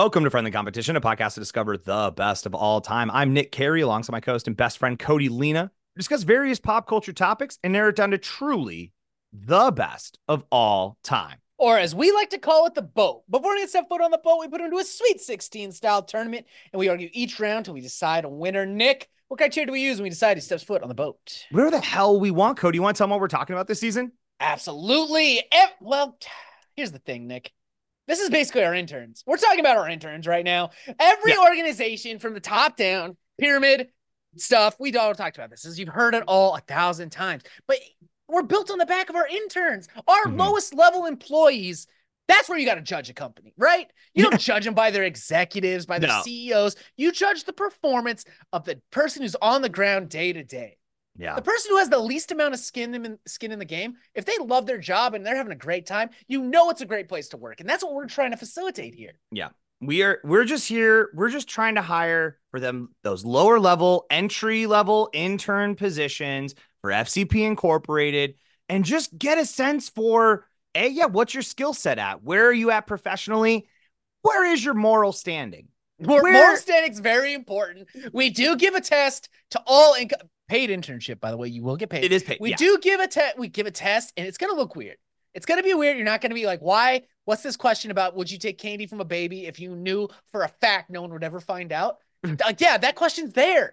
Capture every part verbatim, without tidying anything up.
Welcome to Friendly Competition, a podcast to discover the best of all time. I'm Nick Carey, alongside my co-host and best friend Cody Lena. We discuss various pop culture topics and narrow it down to truly the best of all time. Or as we like to call it, the boat. Before we get set foot on the boat, we put it into a Sweet sixteen style tournament, and we argue each round until we decide a winner. Nick, what criteria do we use when we decide who steps foot on the boat? Whatever the hell we want, Cody. You want to tell them what we're talking about this season? Absolutely. Ev- well, here's the thing, Nick. This is basically our interns. We're talking about our interns right now. Every yeah. organization from the top down, pyramid stuff, we all talked about this. As you've heard it all a thousand times. But we're built on the back of our interns. Our mm-hmm. lowest level employees, that's where you got to judge a company, right? You don't judge them by their executives, by their no. C E Os. You judge the performance of the person who's on the ground day to day. Yeah. The person who has the least amount of skin in, skin in the game, if they love their job and they're having a great time, you know it's a great place to work. And that's what we're trying to facilitate here. Yeah. We are, we're just here. We're just trying to hire for them those lower level, entry level intern positions for F C P Incorporated, and just get a sense for, hey, yeah, what's your skill set at? Where are you at professionally? Where is your moral standing? Where, moral standing is very important. We do give a test to all income. Paid internship, by the way, you will get paid. It is paid. We yeah. do give a test. We give a test, and it's going to look weird. It's going to be weird. You're not going to be like, why? What's this question about? Would you take candy from a baby if you knew for a fact no one would ever find out? Like, yeah, that question's there.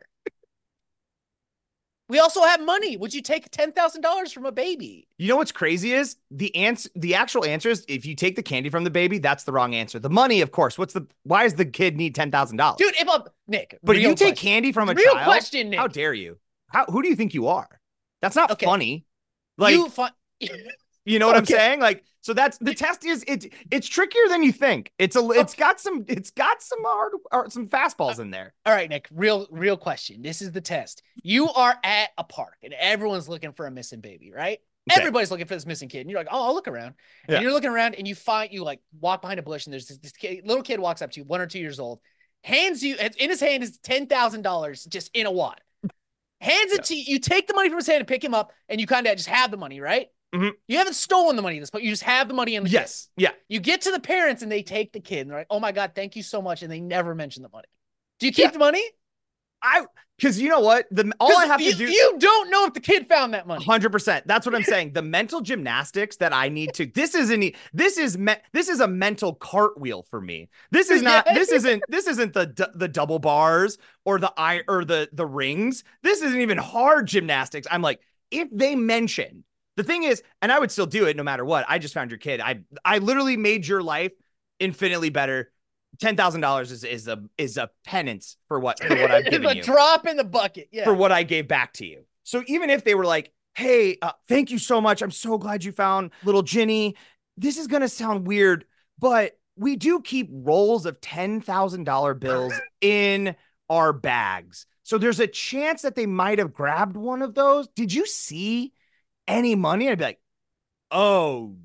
We also have money. Would you take ten thousand dollars from a baby? You know what's crazy is the answer. The actual answer is if you take the candy from the baby, that's the wrong answer. The money, of course. What's the? Why does the kid need ten thousand dollars, dude? If a Nick, but you take candy from a real child, question, Nick. How dare you? How, who do you think you are? That's not okay. funny. Like, you, fun- you know what okay. I'm saying? Like, so that's the test is it. It's trickier than you think. It's a. It's okay. got some. It's got some hard or some fastballs in there. All right, Nick. Real, real question. This is the test. You are at a park and everyone's looking for a missing baby, right? Okay. Everybody's looking for this missing kid, and you're like, "Oh, I'll look around." Yeah. And you're looking around, and you find you like walk behind a bush, and there's this, this kid, little kid walks up to you, one or two years old, hands you in his hand is ten thousand dollars just in a wad. Hands it yeah. to you. You take the money from his hand and pick him up, and you kind of just have the money, right? Mm-hmm. You haven't stolen the money at this point. You just have the money in the yes, kid. yeah. You get to the parents, and they take the kid, and they're like, "Oh my god, thank you so much," and they never mention the money. Do you keep yeah. the money? I because you know what the all I have you, to do. You don't know if the kid found that money. one hundred percent. That's what I'm saying. The mental gymnastics that I need to. This isn't. This is me, This is a mental cartwheel for me. This is not. Yeah. This isn't. This isn't the the double bars or the eye or the the rings. This isn't even hard gymnastics. I'm like, if they mention the thing is, and I would still do it no matter what. I just found your kid. I I literally made your life infinitely better. Ten thousand dollars is is a is a penance for what for what I've given it's a you. Drop in the bucket, yeah. For what I gave back to you. So even if they were like, "Hey, uh, thank you so much. I'm so glad you found little Ginny." This is gonna sound weird, but we do keep rolls of ten thousand dollar bills in our bags. So there's a chance that they might have grabbed one of those. Did you see any money? I'd be like, "Oh."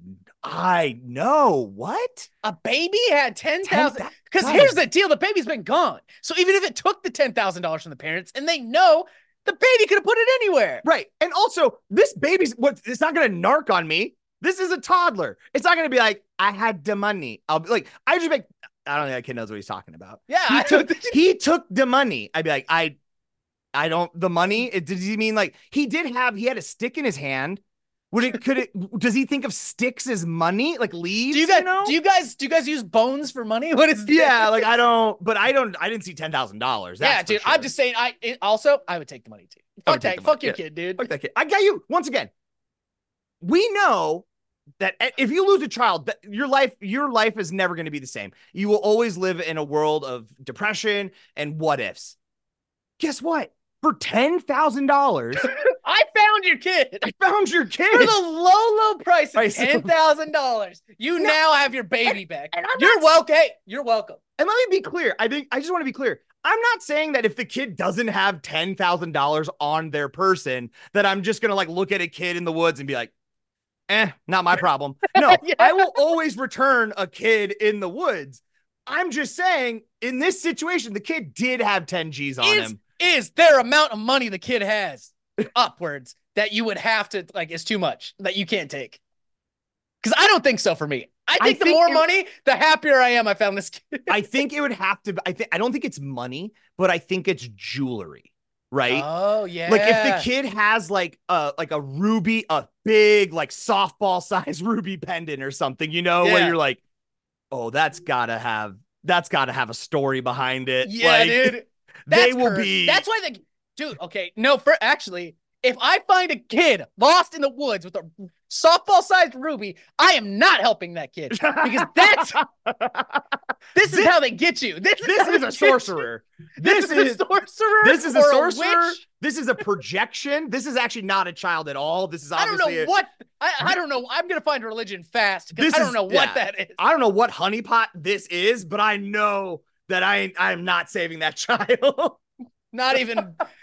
I know. What? A baby had ten thousand dollars. Because here's the deal. The baby's been gone. So even if it took the ten thousand dollars from the parents and they know, the baby could have put it anywhere. Right. And also, this baby's what it's not going to narc on me. This is a toddler. It's not going to be like, I had the money. I'll be like, I just make, I don't think that kid knows what he's talking about. Yeah. He took, he took the money. I'd be like, I, I don't, the money. It, did he mean like, he did have, he had a stick in his hand. Would it, could it, does he think of sticks as money? Like leaves? Do you guys, you know? do you guys, do you guys use bones for money? What is this? Yeah. Like, I don't, but I don't, I didn't see ten thousand dollars. Yeah, dude. Sure. I'm just saying, I, it, also, I would take the money too. Fuck that. Fuck your yeah. kid, dude. Fuck that kid. I got you. Once again, we know that if you lose a child, that your life, your life is never going to be the same. You will always live in a world of depression and what ifs. Guess what? For ten thousand dollars, I found your kid. I found your kid. For the low, low price of ten thousand dollars. You no. now have your baby and, back. And you're not, welcome. Hey, you're welcome. And let me be clear. I think I just want to be clear. I'm not saying that if the kid doesn't have ten thousand dollars on their person, that I'm just going to like look at a kid in the woods and be like, eh, not my problem. No, yeah. I will always return a kid in the woods. I'm just saying in this situation, the kid did have ten G's on is, him. Is there amount of money the kid has upwards that you would have to like is too much that you can't take? Because I don't think so for me. I think I the think more it- money, the happier I am I found this kid. I think it would have to. I think I don't think it's money, but I think it's jewelry, right? Oh, yeah. Like if the kid has like a like a ruby, a big like softball size ruby pendant or something, you know, where Yeah. you're like, oh, that's gotta have that's gotta have a story behind it. Yeah, like, dude. they That's will cursed. be. That's why the dude. Okay, no. For actually, if I find a kid lost in the woods with a softball-sized ruby, I am not helping that kid because that's this is This- how they get you. This is, This how is they a get you. sorcerer. This, This is is a sorcerer. this is a or sorcerer. witch. This is a projection. This is actually not a child at all. This is I don't obviously know a- what. I, I don't know. I'm gonna find religion fast because This I don't is- know what yeah. that is. I don't know what honeypot this is, but I know that I I am not saving that child. Not even.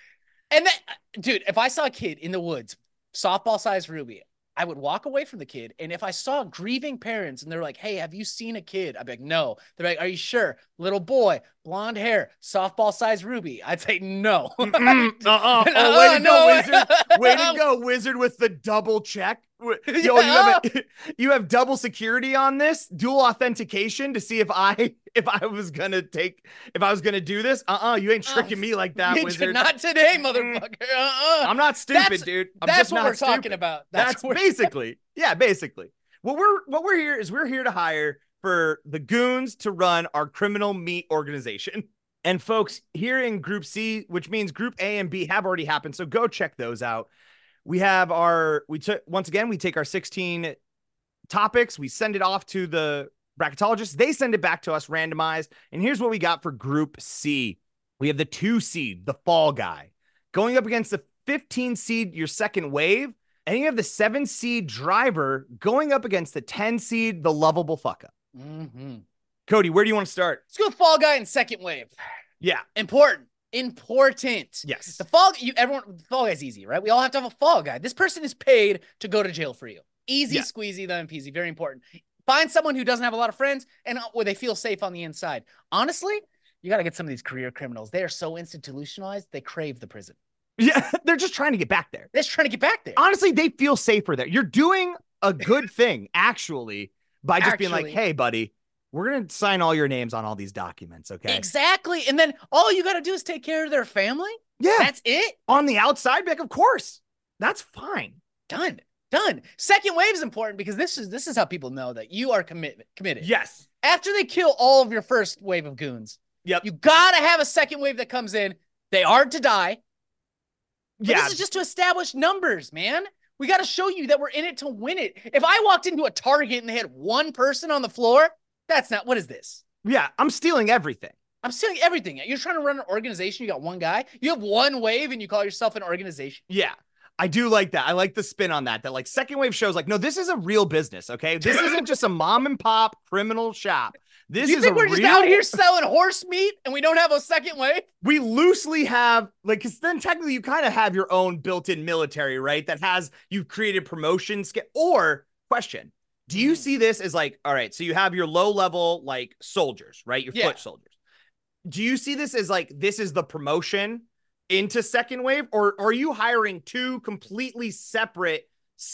And that, dude, if I saw a kid in the woods, softball sized ruby, I would walk away from the kid. And if I saw grieving parents and they're like, hey, have you seen a kid? I'd be like, no. They're like, are you sure? Little boy, blonde hair, softball sized ruby. I'd say no. Mm-mm. Uh-uh. Oh, Uh-uh, way to no go, way. wizard. Way to go, wizard, with the double check. Yo, you have a, you have double security on this, dual authentication to see if I if I was gonna take if I was gonna do this. Uh-uh, you ain't tricking me like that, You- wizard. Not today, motherfucker. Uh-uh. I'm not stupid, That's- dude. I'm That's just what not we're talking stupid. about. That's, That's, what we're- basically, yeah, basically. What we're what we're here is we're here to hire for the goons to run our criminal meat organization. And folks, here in Group C, which means Group A and B have already happened, so go check those out. We have our we took once again, we take our sixteen topics, we send it off to the bracketologists, they send it back to us randomized. And here's what we got for Group C. We have the two seed, the Fall Guy, going up against the fifteen seed, your second wave. And you have the seven seed Driver going up against the ten seed, the Lovable Fucka. Mm-hmm. Cody, where do you want to start? Let's go Fall Guy in second wave. Yeah. Important. Important. Yes. The fall, you everyone, the Fall Guy's easy, right? We all have to have a Fall Guy. This person is paid to go to jail for you. Easy, Yeah. squeezy, lemon peasy. Very important. Find someone who doesn't have a lot of friends and where they feel safe on the inside. Honestly, you got to get some of these career criminals. They are so institutionalized, they crave the prison. Yeah. They're just trying to get back there. They're just trying to get back there. Honestly, they feel safer there. You're doing a good thing, actually, by just being like, Actually. hey, buddy, we're going to sign all your names on all these documents, okay? Exactly. And then all you got to do is take care of their family. Yeah. That's it. On the outside, be like, of course. That's fine. Done. Done. Second wave is important because this is this is how people know that you are committed. Committed. Yes. After they kill all of your first wave of goons, Yep. you gotta have a second wave that comes in. They are to die. But yeah. this is just to establish numbers, man. We got to show you that we're in it to win it. If I walked into a Target and they had one person on the floor, that's not, what is this? Yeah. I'm stealing everything. I'm stealing everything. You're trying to run an organization. You got one guy. You have one wave and you call yourself an organization. Yeah. I do like that. I like the spin on that. That like second wave shows like, no, this is a real business. Okay. This isn't just a mom and pop criminal shop. This you is think a we're real... just out here selling horse meat and we don't have a second wave? We loosely have like, because then technically you kind of have your own built-in military, right? That has, you've created promotions. Or question, do you Mm. see this as like, all right, so you have your low level like soldiers, right? Your Yeah. foot soldiers. Do you see this as like, this is the promotion into second wave? Or, or are you hiring two completely separate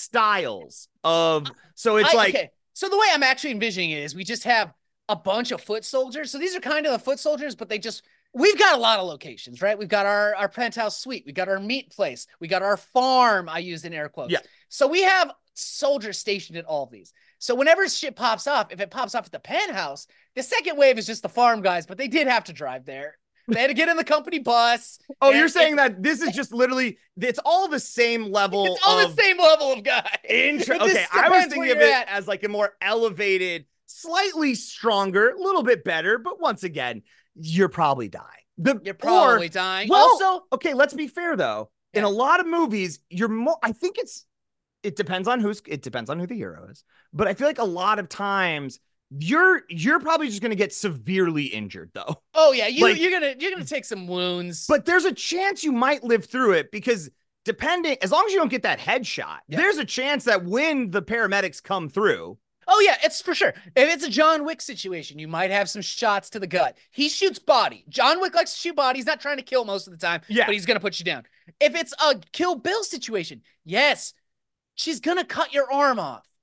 styles of, so it's I- like, okay. So the way I'm actually envisioning it is we just have a bunch of foot soldiers. So these are kind of the foot soldiers, but they just, we've got a lot of locations, right? We've got our, our penthouse suite. We got our meat place. We got our farm. I used in air quotes. Yeah. So we have soldiers stationed at all of these. So whenever shit pops off, if it pops off at the penthouse, the second wave is just the farm guys, but they did have to drive there. They had to get in the company bus. oh, and you're it- saying that this is just literally, it's all the same level It's all of the same level of guy. Inter- But this okay, I was depends thinking where of you're it at. as like a more elevated, slightly stronger, a little bit better, but once again, you're probably dying. The, You're probably or, dying. well, Also, okay, let's be fair though. In Yeah. a lot of movies, you're more, I think it's, it depends on who's, it depends on who the hero is, but I feel like a lot of times you're, you're probably just going to get severely injured though. oh yeah, you Like- you're gonna you're gonna take some wounds. But there's a chance you might live through it because depending, as long as you don't get that headshot, Yeah. there's a chance that when the paramedics come through, oh yeah, it's for sure. If it's a John Wick situation, you might have some shots to the gut. He shoots body. John Wick likes to shoot body. He's not trying to kill most of the time, Yeah. but he's gonna put you down. If it's a Kill Bill situation, yes, she's gonna cut your arm off.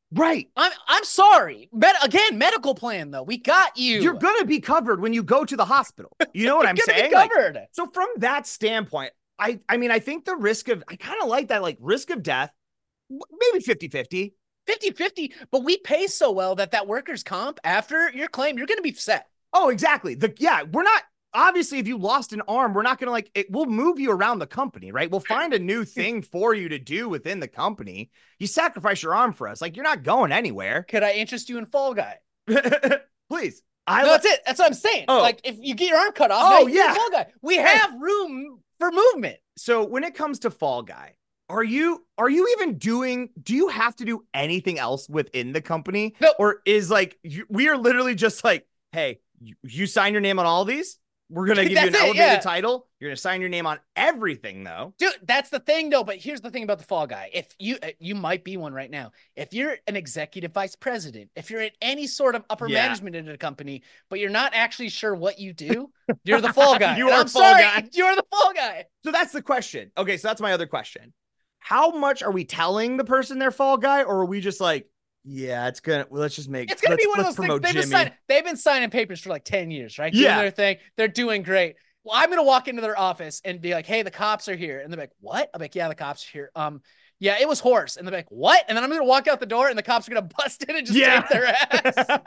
Right. I'm I'm sorry. Med- again, medical plan though. We got you. You're gonna be covered when you go to the hospital. You know what I'm saying? Be covered. Like, so from that standpoint, I I mean, I think the risk of I kind of like that, like risk of death, maybe fifty fifty. fifty fifty, but we pay so well that that workers' comp after your claim, you're going to be set. Oh, exactly. The yeah, we're not obviously if you lost an arm, we're not going to like it. We'll move you around the company, right? We'll find a new thing for you to do within the company. You sacrifice your arm for us, like you're not going anywhere. Could I interest you in Fall Guy? Please. I no, that's it. That's what I'm saying. Oh. Like if you get your arm cut off, oh yeah, Fall Guy. We have room for movement. So when it comes to Fall Guy, are you are you even doing? Do you have to do anything else within the company? No. Or is like you, we are literally just like, hey, you, you sign your name on all these. We're gonna give you an it, elevated yeah. title. You're gonna sign your name on everything, though. Dude, that's the thing, though. But here's the thing about the Fall Guy. If you you might be one right now. If you're an executive vice president, if you're in any sort of upper yeah. management in a company, but you're not actually sure what you do, you're the Fall Guy. you are I'm Fall sorry, Guy. You're the Fall Guy. So that's the question. Okay, so that's my other question. How much are we telling the person they're Fall Guy, or are we just like, yeah, it's gonna. Well, let's just make. It's gonna let's, be one of those things. They've been, signing, they've been signing papers for like ten years, right? Doing yeah, their thing. They're doing great. Well, I'm gonna walk into their office and be like, "Hey, the cops are here," and they're like, "What?" I'm like, "Yeah, the cops are here." Um, yeah, it was horse, and they're like, "What?" And then I'm gonna walk out the door, and the cops are gonna bust in and just yeah. take their ass.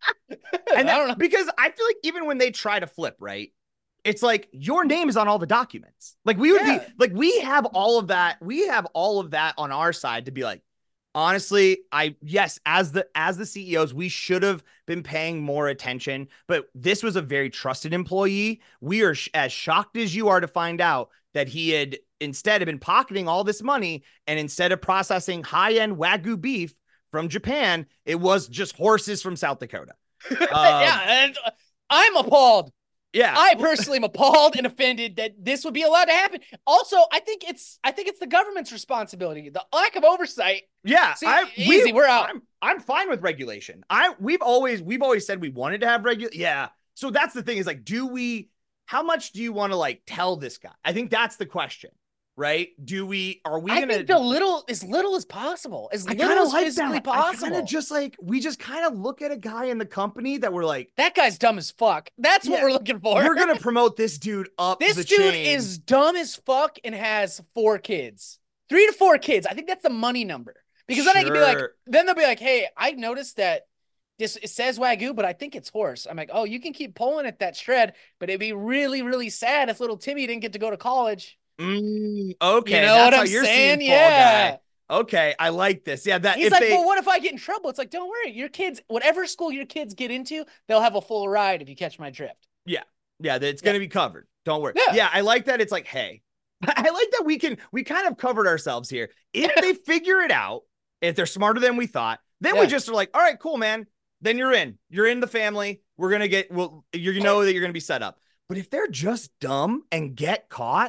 And I don't know because I feel like even when they try to flip, right? It's like your name is on all the documents. Like we would yeah. be like, we have all of that. We have all of that on our side to be like, honestly, I, yes, as the, as the C E Os, we should have been paying more attention, but this was a very trusted employee. We are sh- as shocked as you are to find out that he had instead have been pocketing all this money. And instead of processing high-end Wagyu beef from Japan, it was just horses from South Dakota. Um, yeah. And I'm appalled. Yeah, I personally am appalled and offended that this would be allowed to happen. Also, I think it's I think it's the government's responsibility. The lack of oversight. Yeah, See, I, easy. We, we're out. I'm, I'm fine with regulation. I we've always we've always said we wanted to have regu. Yeah. So that's the thing is like, do we? How much do you want to like tell this guy? I think that's the question. Right? Do we, are we I going to think the little, as little as possible, as I little as like physically that. possible. I kind of just like, we just kind of look at a guy in the company that we're like, that guy's dumb as fuck. That's yeah, what we're looking for. We're going to promote this dude up. This the dude chain. is dumb as fuck and has four kids, three to four kids. I think that's the money number because sure. then I can be like, then they'll be like, hey, I noticed that this it says Wagyu, but I think it's horse. I'm like, oh, you can keep pulling at that shred, but it'd be really, really sad if little Timmy didn't get to go to college. Mm, okay, you know that's what how I'm you're saying? seeing Yeah. Fall Guy. Okay, I like this. Yeah, that he's if like, they... well, what if I get in trouble? It's like, don't worry, your kids, whatever school your kids get into, they'll have a full ride if you catch my drift. Yeah, yeah, it's yeah. gonna be covered. Don't worry. Yeah. yeah, I like that. It's like, hey, I like that we can we kind of covered ourselves here. If they figure it out, if they're smarter than we thought, then yeah. we just are like, all right, cool, man. Then you're in. You're in the family. We're gonna get. Well, you know that you're gonna be set up. But if they're just dumb and get caught,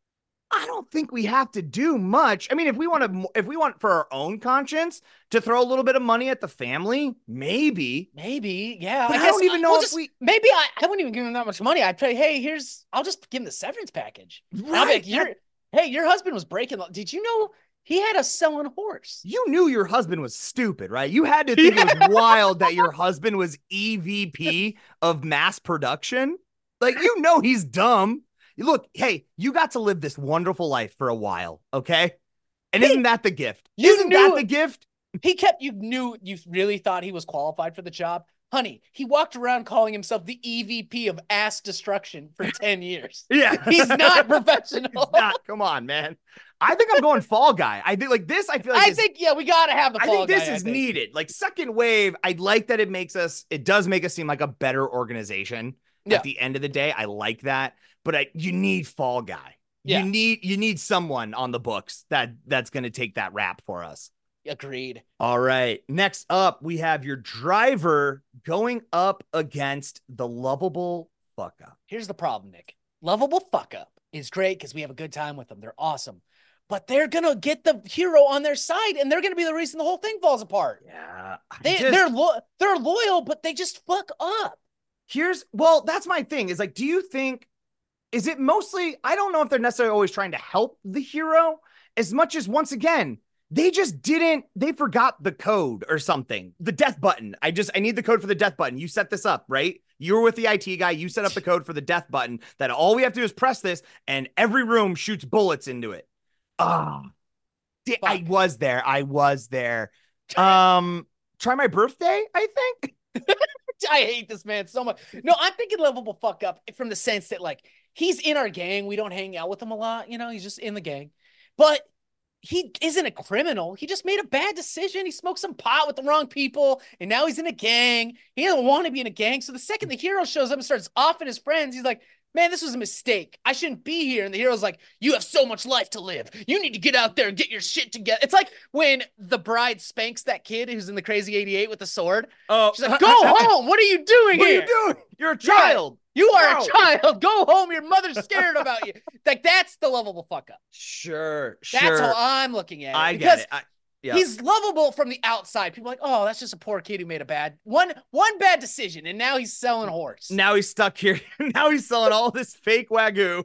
I don't think we have to do much. I mean, if we want to, if we want for our own conscience to throw a little bit of money at the family, maybe, maybe, yeah. But I, I don't even know we'll if just, we. Maybe I, I wouldn't even give him that much money. I'd say, hey, here's. I'll just give him the severance package. Right. Like, your, hey, your husband was breaking. Did you know he had a selling horse? You knew your husband was stupid, right? You had to think yeah. it was wild that your husband was E V P of mass production. Like, you know, he's dumb. Look, hey, you got to live this wonderful life for a while, okay? And he, isn't that the gift? You isn't knew, that the gift? He kept, you knew, you really thought he was qualified for the job. Honey, he walked around calling himself the E V P of ass destruction for ten years. Yeah. He's not professional. He's not. Come on, man. I think I'm going Fall Guy. I think like this, I feel like I think, yeah, we got to have the Fall Guy. I think this guy, is needed. Like second wave, I like that it makes us, it does make us seem like a better organization. Yeah. At the end of the day, I like that. But I, you need Fall Guy. Yeah. You need you need someone on the books that that's going to take that rap for us. Agreed. All right. Next up, we have your driver going up against the lovable fuck up. Here's the problem, Nick. Lovable fuck up is great because we have a good time with them. They're awesome. But they're going to get the hero on their side, and they're going to be the reason the whole thing falls apart. Yeah. They, just, they're, lo- they're loyal, but they just fuck up. Here's, well, that's my thing is like, do you think, is it mostly, I don't know if they're necessarily always trying to help the hero as much as once again, they just didn't, they forgot the code or something. The death button. I just, I need the code for the death button. You set this up, right? You were with the I T guy. You set up the code for the death button that all we have to do is press this and every room shoots bullets into it. Ah, oh, I was there. I was there. Um, try my birthday, I think. I hate this man so much. No, I'm thinking lovable fuck up from the sense that like he's in our gang. We don't hang out with him a lot. You know, he's just in the gang, but he isn't a criminal. He just made a bad decision. He smoked some pot with the wrong people, and now he's in a gang. He doesn't want to be in a gang. So the second the hero shows up and starts offing his friends, he's like, man, this was a mistake. I shouldn't be here. And the hero's like, you have so much life to live. You need to get out there and get your shit together. It's like when the bride spanks that kid who's in the Crazy eighty-eight with the sword. Oh, she's like, go home. What are you doing what here? What are you doing? You're a child. Yeah, you are no. a child. Go home. Your mother's scared about you. Like, that's the lovable fuck up. Sure, That's sure. how I'm looking at it. I because get it. I, yeah. He's lovable from the outside. People are like, oh, that's just a poor kid who made a bad one, one bad decision, and now he's selling horse. Now he's stuck here. Now he's selling all this fake Wagyu.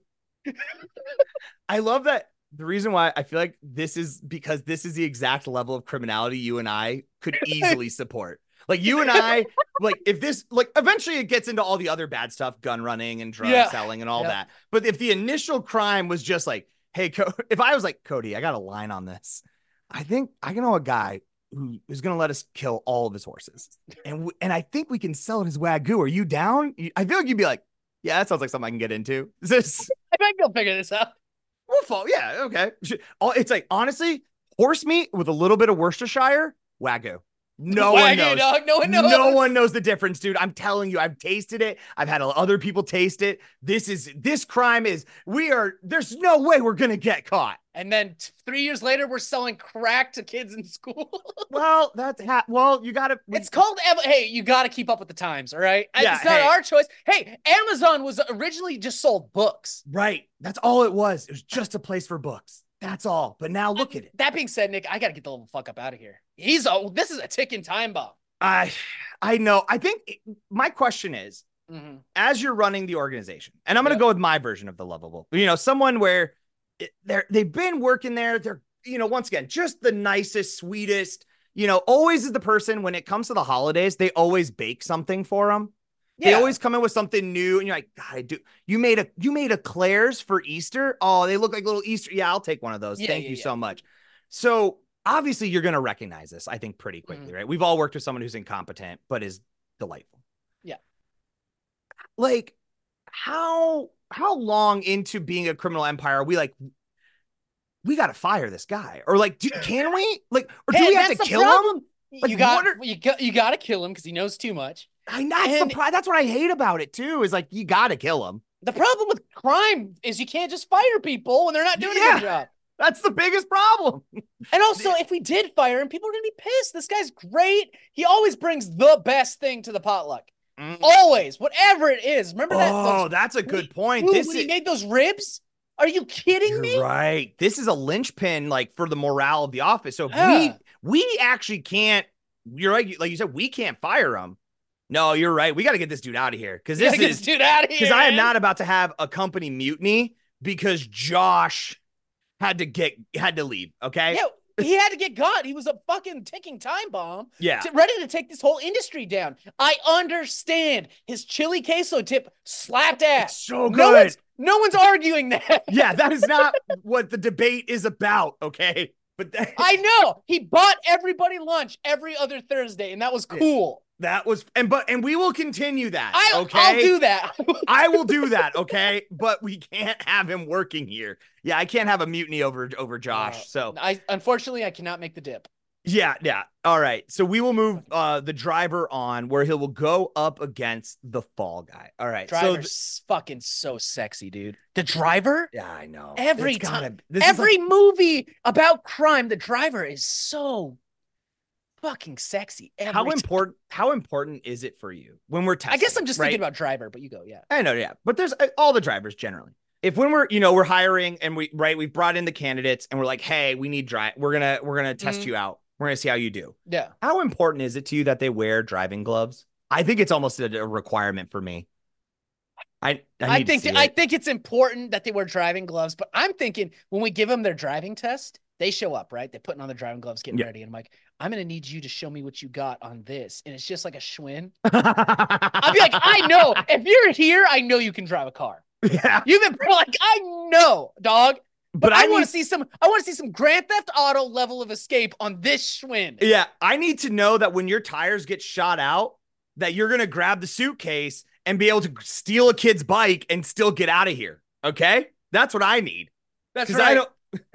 I love that. The reason why I feel like this is because this is the exact level of criminality you and I could easily support. Like you and I, like if this, like eventually it gets into all the other bad stuff, gun running and drug yeah. selling and all yeah. that. But if the initial crime was just like, hey, Co- if I was like, Cody, I got a line on this. I think I know a guy who is going to let us kill all of his horses. And w- and I think we can sell it as Wagyu. Are you down? I feel like you'd be like, yeah, that sounds like something I can get into. Is this? I think I'll figure this out. We'll fall. Yeah. Okay. It's like, honestly, horse meat with a little bit of Worcestershire, Wagyu. No Wagyu, one knows. Dog. No one knows. No one knows the difference, dude. I'm telling you, I've tasted it. I've had other people taste it. This is, this crime is, we are, there's no way we're going to get caught. And then t- three years later, we're selling crack to kids in school. Well, that's, ha- well, you got to. It's called, hey, you got to keep up with the times, all right? Yeah, it's not hey. our choice. Hey, Amazon was originally just sold books. Right. That's all it was. It was just a place for books. That's all. But now look at it. That being said, Nick, I got to get the little fuck up out of here. He's a, this is a ticking time bomb. I, I know. I think it, my question is, mm-hmm. as you're running the organization, and I'm going to yep. go with my version of the lovable, you know, someone where it, they're, they've been working there. They're, you know, once again, just the nicest, sweetest, you know, always is the person when it comes to the holidays, they always bake something for them. Yeah. They always come in with something new, and you're like, God, I do. You made a you made eclairs for Easter. Oh, they look like little Easter. Yeah, I'll take one of those. Yeah, Thank yeah, you yeah. so much. So obviously, you're gonna recognize this, I think, pretty quickly, mm-hmm. right? We've all worked with someone who's incompetent but is delightful. Yeah. Like, how how long into being a criminal empire are we like? We got to fire this guy, or like, do, can we like, or hey, do we have to kill problem. him? Like, you got are, you got you got to kill him because he knows too much. I that's and the pri- that's what I hate about it too. Is like you got to kill him. The problem with crime is you can't just fire people when they're not doing yeah, a good job. That's the biggest problem. And also, if we did fire him, people are gonna be pissed. This guy's great. He always brings the best thing to the potluck. Mm. Always, whatever it is. Remember that? Oh, those, that's a good he, point. Dude, this when is, he made those ribs. Are you kidding You're me? Right. This is a linchpin, like for the morale of the office. So if yeah. we we actually can't. You're right. Like you said, we can't fire him. No, you're right. We got to get this dude out of here because this get is this dude out of here. Because I am not about to have a company mutiny because Josh had to get had to leave. Okay. Yeah, he had to get got. He was a fucking ticking time bomb. Yeah. To, ready to take this whole industry down. I understand his chili queso tip slapped ass. It's so good. No one's, no one's arguing that. Yeah, that is not what the debate is about. Okay. But that, I know he bought everybody lunch every other Thursday, and that was cool. That was and but and we will continue that. I, okay, I'll do that. I will do that. Okay, but we can't have him working here. Yeah, I can't have a mutiny over over Josh. Uh, so I unfortunately I cannot make the dip. Yeah, yeah. All right. So we will move uh the driver on where he will go up against the fall guy. All right. Driver's so th- fucking so sexy, dude. The driver? Yeah, I know. Every it's time. Gotta, every like- movie about crime, the driver is so fucking sexy. Every how time. important how important is it for you when we're testing? I guess I'm just right? thinking about driver, but you go, yeah. I know, yeah. But there's uh, all the drivers generally. If when we're, you know, we're hiring and we right, we've brought in the candidates and we're like, hey, we need drive. We're gonna we're gonna test mm-hmm. you out. We're going to see how you do. Yeah. How important is it to you that they wear driving gloves? I think it's almost a, a requirement for me. I I, I think th- I think it's important that they wear driving gloves, but I'm thinking when we give them their driving test, They show up, right? They're putting on their driving gloves, getting Yeah. ready. And I'm like, I'm going to need you to show me what you got on this. And it's just like a Schwinn. I'd be like, I know. If you're here, I know you can drive a car. Yeah. You've been like, I know, dog. But, But I, I want need- to see some, I want to see some Grand Theft Auto level of escape on this Schwinn. Yeah. I need to know that when your tires get shot out, that you're going to grab the suitcase and be able to steal a kid's bike and still get out of here. Okay. That's what I need. That's 'Cause right. I don't,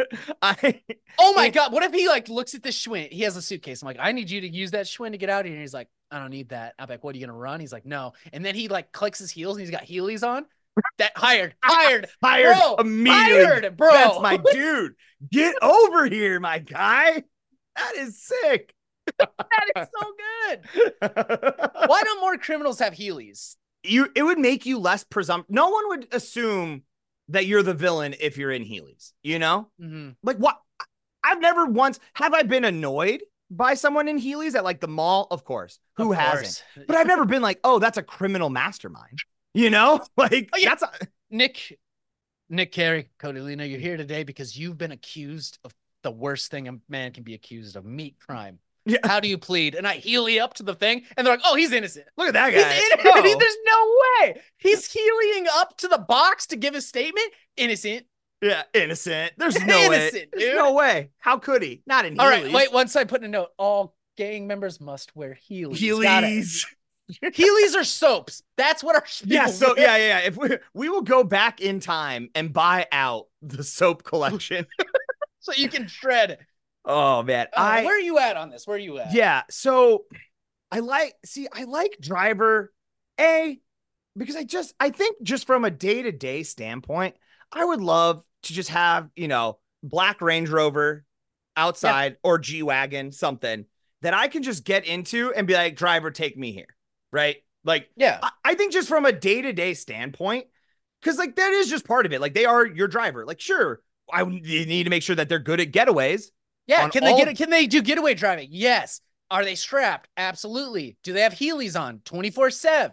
I, Oh my it- God. What if he like looks at this Schwinn? He has a suitcase. I'm like, I need you to use that Schwinn to get out of here. And he's like, I don't need that. I'm like, what are you going to run? He's like, no. And then he like clicks his heels and he's got Heelys on. That hired, hired, hired bro, immediately. hired, bro. That's my dude. Get over here, my guy. That is sick. That is so good. Why don't more criminals have Heelys? You, it would make you less presumptive. No one would assume that you're the villain if you're in Heelys, you know? Mm-hmm. Like what? I've never once, have I been annoyed by someone in Heelys at like the mall? Of course. Who Of hasn't? course. But I've never been like, oh, that's a criminal mastermind. You know? Like, Oh, yeah. that's a, Nick, Nick Carey, Cody Lena, you're here today because you've been accused of the worst thing a man can be accused of, meat crime. Yeah. How do you plead? And I Heely up to the thing, and they're like, oh, he's innocent. look at that He's guy. innocent. Oh. There's no way. He's Heelying up to the box to give a statement. Innocent. Yeah, innocent. There's no Innocent, way. dude. There's no way. How could he? Not in Heelys. All right, wait, once I put in a note, all gang members must wear Heelys. Got it. Heelys. Heelys are soaps. That's what our Yeah, people so wear. yeah, yeah, yeah. If we we will go back in time and buy out the soap collection. So you can shred. Oh man. Uh, I where are you at on this? Where are you at? yeah, so I like see, I like Driver A because I just I think just from a day-to-day standpoint, I would love to just have, you know, black Range Rover outside or G-Wagon, something that I can just get into and be like, driver, take me here. Right. Like, Yeah. I, I think just from a day-to-day standpoint, because like that is just part of it. Like they are your driver. Like, sure, I you need to make sure that they're good at getaways. Yeah. on Can they all- get it? Can they do getaway driving? Yes. Are they strapped? Absolutely. Do they have Heelys on twenty-four seven?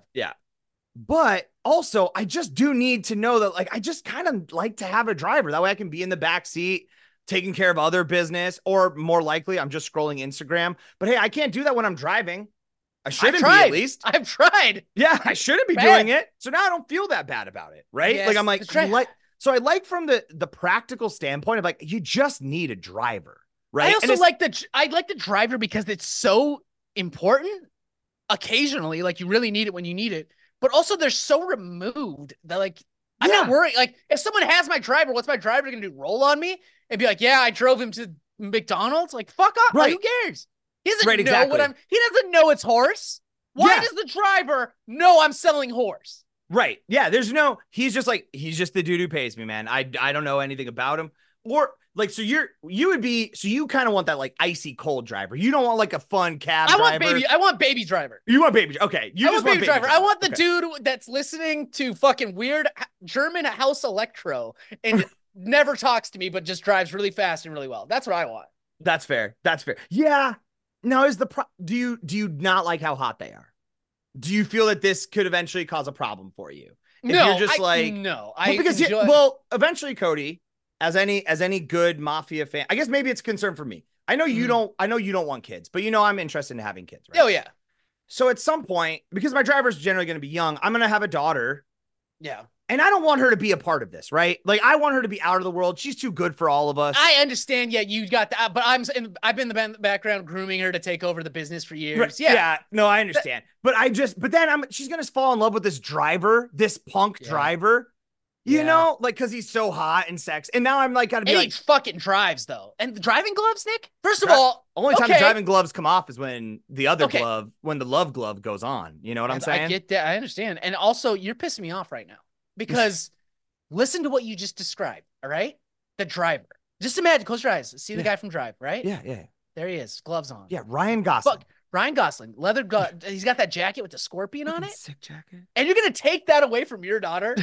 But also, I just do need to know that, like, I just kind of like to have a driver. That way I can be in the back seat, taking care of other business, or more likely, I'm just scrolling Instagram. But hey, I can't do that when I'm driving. I shouldn't be, tried. at least. I've tried. Yeah, I shouldn't be Bad. doing it. So now I don't feel that bad about it, right? Yes, like I'm like, that's right. I like, so I like from the the practical standpoint of like, you just need a driver, right? I And also it's- like the I like the driver because it's so important. Occasionally, like you really need it when you need it, but also they're so removed that like I'm not Yeah. worried. Like if someone has my driver, what's my driver gonna do? Roll on me and be like, "Yeah, I drove him to McDonald's." Like fuck off. Like, Right. who cares? He doesn't Right, know exactly. what I'm. He doesn't know it's horse. Why Yeah. does the driver know I'm selling horse? Right. Yeah. There's no, he's just like, he's just the dude who pays me, man. I, I don't know anything about him. Or like, so you're, you would be, so you kind of want that like icy cold driver. You don't want like a fun cab I driver. want baby. I want baby driver. You want baby. Okay. You I just want baby, driver. I want the Okay. dude that's listening to fucking weird h- German house electro and never talks to me, but just drives really fast and really well. That's what I want. That's fair. That's fair. Yeah. Now is the, pro- do you, do you not like how hot they are? Do you feel that this could eventually cause a problem for you? If no, you're just I, like, no, well, I because you- enjoy- well, eventually, Cody, as any as any good mafia fan, I guess maybe it's a concern for me. I know you Mhm. don't. I know you don't want kids, but you know I'm interested in having kids. Right? oh yeah, So at some point, because my driver's generally going to be young, I'm going to have a daughter, yeah. and I don't want her to be a part of this, right? Like I want her to be out of the world. She's too good for all of us. I understand. Yeah, you got that, but I'm. In, I've been in the ban- background grooming her to take over the business for years. Right, Yeah, no, I understand. But I just, but then I'm, she's gonna fall in love with this driver, this punk Yeah. driver, you Yeah. know, like because he's so hot and sex. And now I'm like, gotta be and like, he fucking drives though. And the driving gloves, Nick. First of Dri- all, only time okay. the driving gloves come off is when the other Okay. glove, when the love glove goes on. You know what I'm And saying? I get that. I understand. And also, you're pissing me off right now because listen to what you just described. All right, the driver. Just imagine. Close your eyes. See the Yeah. guy from Drive. Right. yeah, yeah, There he is. Gloves on. yeah. Ryan Gosling. Fuck. Ryan Gosling, leather gut. He's got that jacket with the scorpion on Fucking it. sick jacket. And you're gonna take that away from your daughter?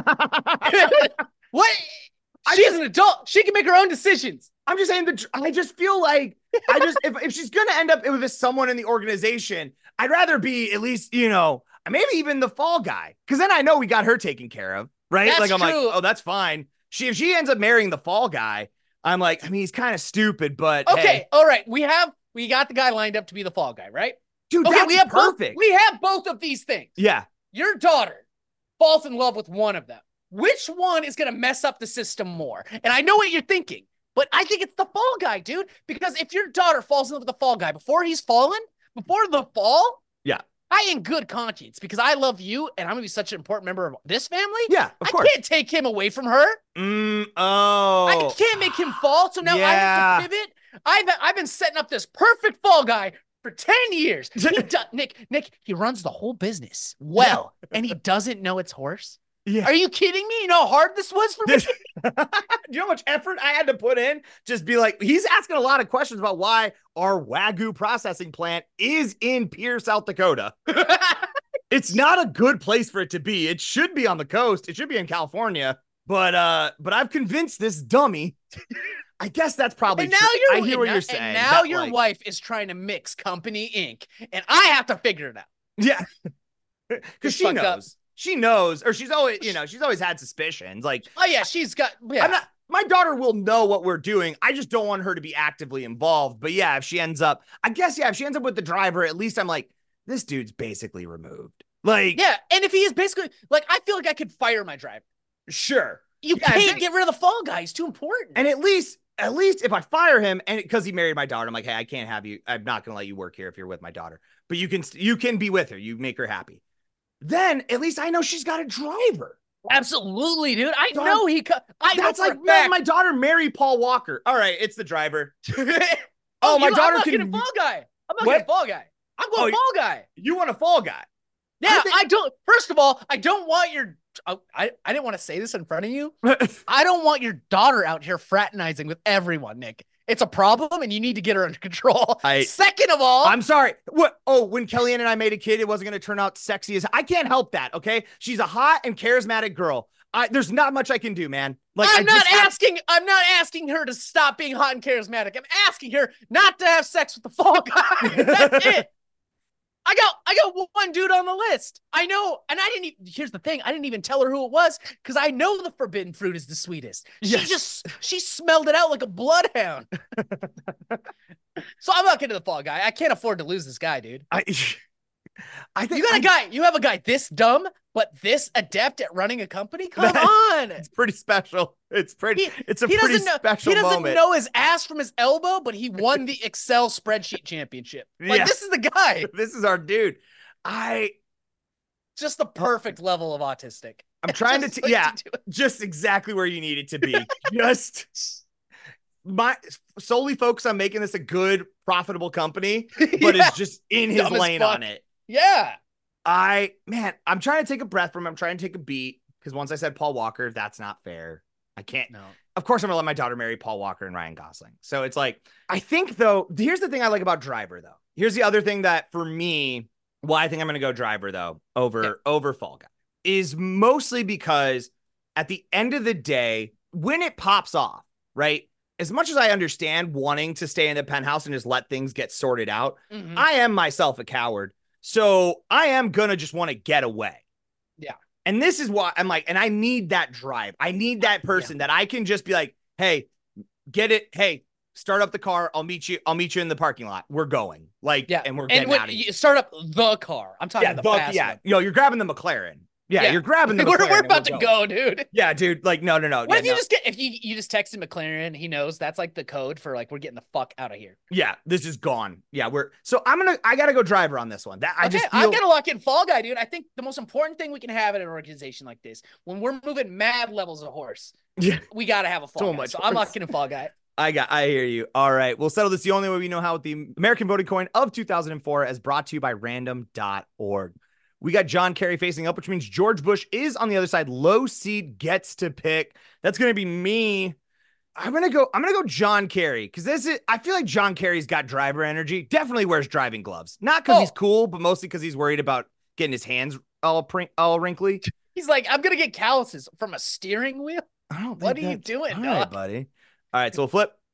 What? I She's just- an adult. She can make her own decisions. I'm just saying that I just feel like I just if, if she's gonna end up with someone in the organization, I'd rather be at least, you know, maybe even the fall guy. Cause then I know we got her taken care of, right? That's like I'm true. like, oh, that's fine. She if she ends up marrying the fall guy, I'm like, I mean, he's kind of stupid, but Okay, hey. all right. We have we got the guy lined up to be the fall guy, right? Dude, okay, that's we have perfect. Both, we have both of these things. Yeah. Your daughter falls in love with one of them. Which one is going to mess up the system more? And I know what you're thinking, but I think it's the fall guy, dude. Because if your daughter falls in love with the fall guy before he's fallen, before the fall, yeah, I in good conscience, because I love you and I'm going to be such an important member of this family. Yeah, of I course. can't take him away from her. Mm, oh. I can't make him fall, so now yeah. I have to pivot. I've, I've been setting up this perfect fall guy for ten years. He do, Nick, Nick, he runs the whole business well, and he doesn't know it's horse. Yeah. Are you kidding me? You know how hard this was for me? Do you know how much effort I had to put in? Just be like, he's asking a lot of questions about why our Wagyu processing plant is in Pierre, South Dakota. It's not a good place for it to be. It should be on the coast. It should be in California. But uh, but I've convinced this dummy. I guess that's probably and now true. You're, I hear what now, you're saying. And now that, your like, wife is trying to mix Company Incorporated, and I have to figure it out. Yeah, because she knows. Up. She knows, or she's always, you know, she's always had suspicions. Like, oh yeah, she's got. Yeah. I'm not. My daughter will know what we're doing. I just don't want her to be actively involved. But yeah, if she ends up, I guess, yeah, if she ends up with the driver, at least I'm like, this dude's basically removed. Like, yeah, and if he is basically like, I feel like I could fire my driver. Sure, you yeah, can't they, get rid of the fall guy. He's too important. And at least, at least if I fire him, and because he married my daughter, I'm like, hey, I can't have you. I'm not going to let you work here if you're with my daughter. But you can, you can be with her. You make her happy. Then at least I know she's got a driver. Absolutely, dude. I so know he. I that's like, man, my daughter marry Paul Walker. All right, it's the driver. oh, oh, my you, daughter I'm not can. Getting fall guy. I'm not getting fall guy. I'm going oh, fall guy. You want a fall guy? Yeah, I, think... I don't. First of all, I don't want your. I I, I didn't want to say this in front of you. I don't want your daughter out here fraternizing with everyone, Nick. It's a problem, and you need to get her under control. I, Second of all, I'm sorry. What? Oh, when Kellyanne and I made a kid, it wasn't going to turn out sexy as I can't help that. Okay, she's a hot and charismatic girl. I, there's not much I can do, man. Like I'm I not have... asking. I'm not asking her to stop being hot and charismatic. I'm asking her not to have sex with the fall guy. That's it. I got I got one dude on the list. I know, and I didn't even, here's the thing, I didn't even tell her who it was because I know the forbidden fruit is the sweetest. Yes. She just she smelled it out like a bloodhound. So I'm not getting the fall guy. I can't afford to lose this guy, dude. I I think you got I, a guy, you have a guy this dumb, but this adept at running a company? Come on. It's pretty special. It's pretty he, it's a he pretty know, special He doesn't moment. know his ass from his elbow, but he won the Excel spreadsheet championship. Like, yeah. This is the guy. This is our dude. I just the perfect level of autistic. I'm trying to, t- yeah, to just exactly where you need it to be. Just my solely focus on making this a good, profitable company, but yeah. Is just in his Dumb lane on it. Yeah. I, man, I'm trying to take a breath from him. I'm trying to take a beat because once I said Paul Walker, that's not fair. I can't. No. Of course, I'm going to let my daughter marry Paul Walker and Ryan Gosling. So it's like, I think, though, here's the thing I like about Driver, though. Here's the other thing that for me, well, I think I'm going to go Driver, though, over, yeah. over Fall Guy, is mostly because at the end of the day, when it pops off, right? As much as I understand wanting to stay in the penthouse and just let things get sorted out, mm-hmm. I am myself a coward. So I am going to just want to get away. Yeah. And this is why I'm like, and I need that drive. I need that person yeah. that I can just be like, hey, get it. Hey, start up the car. I'll meet you. I'll meet you in the parking lot. We're going. Like, yeah. And we're getting and when, out of here. Start up the car. I'm talking yeah, the, the fast Yeah. one. Yo, you're grabbing the McLaren. Yeah, yeah, you're grabbing the we're, McLaren. We're about to going. go, dude. Yeah, dude. Like, no, no, no. What yeah, if you no. just get, if you, you just texted McLaren, he knows that's like the code for like, we're getting the fuck out of here. Yeah, this is gone. Yeah, we're, so I'm going to, I got to go Driver on this one. That I okay, just feel... I've got to lock in Fall Guy, dude. I think the most important thing we can have in an organization like this, when we're moving mad levels of horse, yeah, we got to have a Fall so Guy. Much so horse. I'm locking in Fall Guy. I got, I hear you. All right. We'll settle this the only way we know how with the American voting coin of two thousand four as brought to you by random dot org. We got John Kerry facing up, which means George Bush is on the other side. Low seed gets to pick. That's going to be me. I'm going to go, I'm going to go John Kerry. Cause this is, I feel like John Kerry's got driver energy. Definitely wears driving gloves. Not cause oh. he's cool, but mostly cause he's worried about getting his hands all prink, all wrinkly. He's like, I'm going to get calluses from a steering wheel. I don't think What are you doing, all dog? right, buddy. All right. So we'll flip.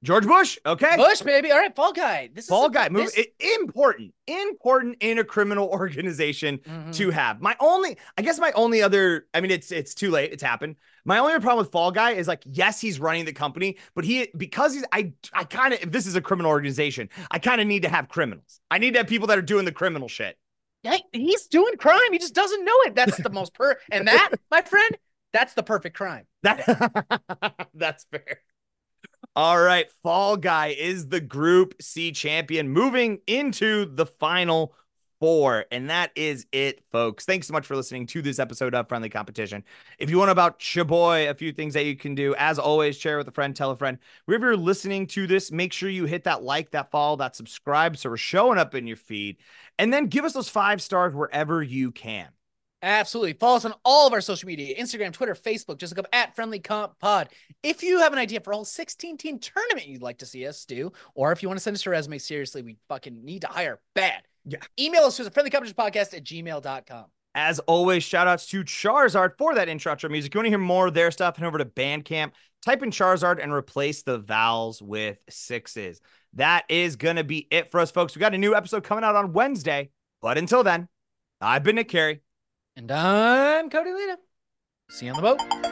George Bush. Okay. Bush, baby. All right, Fall Guy. This Fall is a, Guy. Move, this... it, important, important in a criminal organization mm-hmm. to have. My only, I guess, my only other. I mean, it's it's too late. It's happened. My only problem with Fall Guy is like, yes, he's running the company, but he because he's. I I kind of if this is a criminal organization, I kind of need to have criminals. I need to have people that are doing the criminal shit. Yeah, he's doing crime. He just doesn't know it. That's the most per. And that, my friend, that's the perfect crime. That that's fair. All right, Fall Guy is the Group C champion, moving into the final four. And that is it, folks. Thanks so much for listening to this episode of Friendly Competition. If you want about Chaboy, a few things that you can do, as always, share with a friend, tell a friend. Wherever you're listening to this, make sure you hit that like, that follow, that subscribe, so we're showing up in your feed. And then give us those five stars wherever you can. Absolutely. Follow us on all of our social media, Instagram, Twitter, Facebook. Just look up at Friendly Comp Pod. If you have an idea for a whole sixteen team tournament you'd like to see us do, or if you want to send us a resume, seriously, we fucking need to hire bad. Yeah. Email us to the friendly competition podcast at gmail dot com. As always, shout outs to Charizard for that intro outro music. If you want to hear more of their stuff, head over to Bandcamp, type in Charizard and replace the vowels with sixes. That is going to be it for us, folks. We got a new episode coming out on Wednesday. But until then, I've been Nick Carey. And I'm Cody Lita. See you on the boat.